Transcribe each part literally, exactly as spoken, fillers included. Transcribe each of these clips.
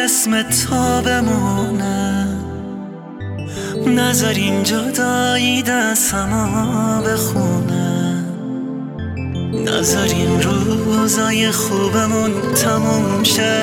اسم تو بمونه، نذار این جدایی دستمو بخونه، نذار این روزای خوبمون تموم شه.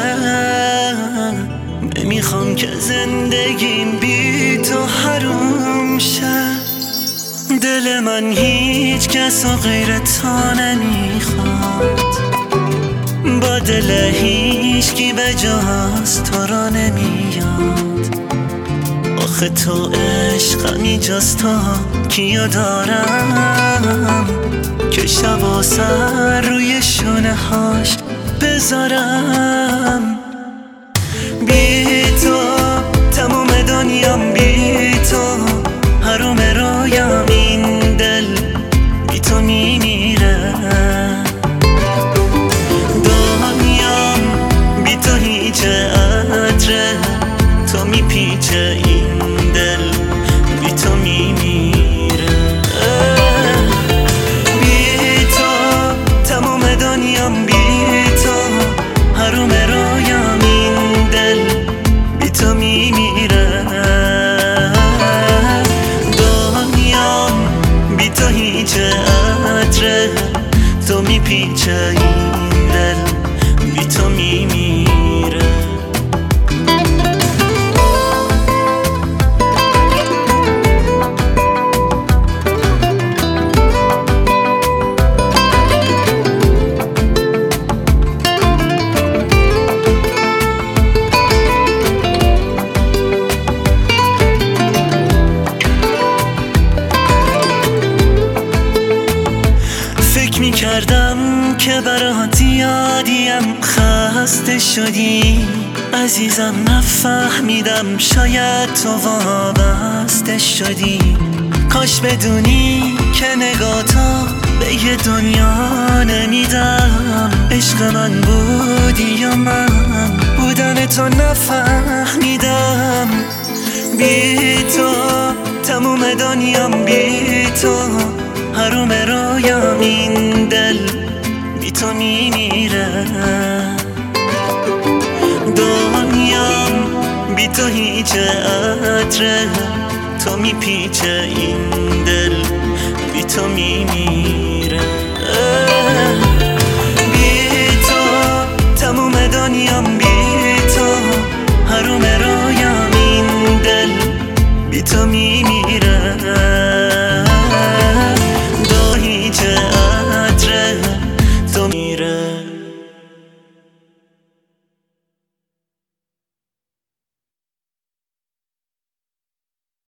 نمیخوام که زندگیم بی تو حروم شه. دل من هیچ کس و غیر تو نمیخواد، با دل هیچکی به جز تو را نمیاد. آخه تو عشقمی جز تو کیو دارم که شب و سر روی شونه هاش بذارم. بی تو تموم دنیام، بی تو حروم رویام، این دل بی تو میمیره. دنیام بی تو هیچ عطره، تو میپیچه این دل بی تو میمیره. بی تو تموم دنیام، بی تو حروم رویام، این دل بی تو میمیره. دنیام بی تو هیچ عطره، تو میپیچه این دل بی تو میمیره. میکردم که برات یادیم، خسته شدی عزیزم، نفهمیدم شاید تو وابسته شدی. کاش بدونی که نگاه تو به یه دنیا نمیدم. عشق من بودی یا من بودن تو نفهمیدم. بی تو تموم دنیام، بی تو حروم رویام، این دل بی تو میمیره. دنیام بی تو هیچ عطره، تو میپیچه این دل بی تو میمیره. بی تو تموم دنیام، بی تو حروم رویام، این دل بی تو میمیره.